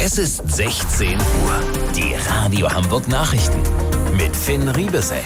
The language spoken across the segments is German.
Es ist 16 Uhr. Die Radio Hamburg Nachrichten mit Finn Riebesell.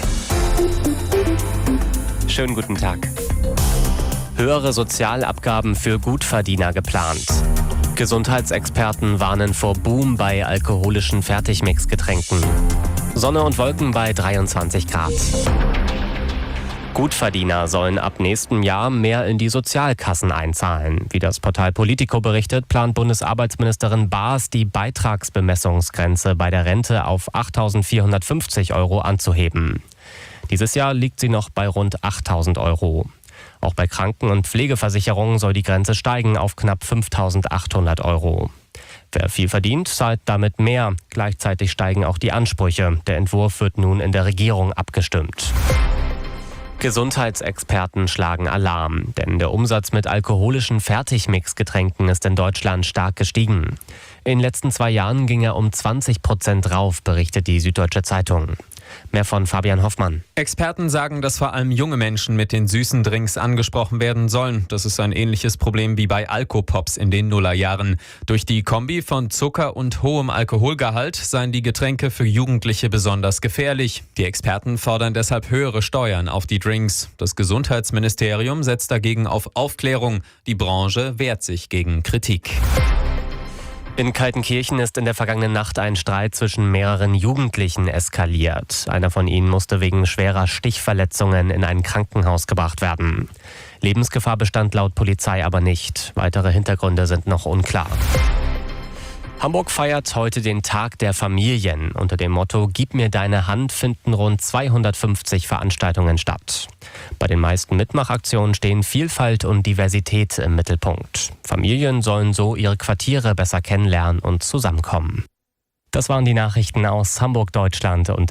Schönen guten Tag. Höhere Sozialabgaben für Gutverdiener geplant. Gesundheitsexperten warnen vor Boom bei alkoholischen Fertigmixgetränken. Sonne und Wolken bei 23 Grad. Gutverdiener sollen ab nächstem Jahr mehr in die Sozialkassen einzahlen. Wie das Portal Politico berichtet, plant Bundesarbeitsministerin Baas, die Beitragsbemessungsgrenze bei der Rente auf 8.450 € anzuheben. Dieses Jahr liegt sie noch bei rund 8.000 €. Auch bei Kranken- und Pflegeversicherungen soll die Grenze steigen auf knapp 5.800 €. Wer viel verdient, zahlt damit mehr. Gleichzeitig steigen auch die Ansprüche. Der Entwurf wird nun in der Regierung abgestimmt. Gesundheitsexperten schlagen Alarm, denn der Umsatz mit alkoholischen Fertigmixgetränken ist in Deutschland stark gestiegen. In den letzten 2 Jahren ging er um 20% rauf, berichtet die Süddeutsche Zeitung. Mehr von Fabian Hoffmann. Experten sagen, dass vor allem junge Menschen mit den süßen Drinks angesprochen werden sollen. Das ist ein ähnliches Problem wie bei Alkopops in den Nullerjahren. Durch die Kombi von Zucker und hohem Alkoholgehalt seien die Getränke für Jugendliche besonders gefährlich. Die Experten fordern deshalb höhere Steuern auf die Drinks. Das Gesundheitsministerium setzt dagegen auf Aufklärung. Die Branche wehrt sich gegen Kritik. In Kaltenkirchen ist in der vergangenen Nacht ein Streit zwischen mehreren Jugendlichen eskaliert. Einer von ihnen musste wegen schwerer Stichverletzungen in ein Krankenhaus gebracht werden. Lebensgefahr bestand laut Polizei aber nicht. Weitere Hintergründe sind noch unklar. Hamburg feiert heute den Tag der Familien. Unter dem Motto "Gib mir deine Hand" finden rund 250 Veranstaltungen statt. Bei den meisten Mitmachaktionen stehen Vielfalt und Diversität im Mittelpunkt. Familien sollen so ihre Quartiere besser kennenlernen und zusammenkommen. Das waren die Nachrichten aus Hamburg, Deutschland und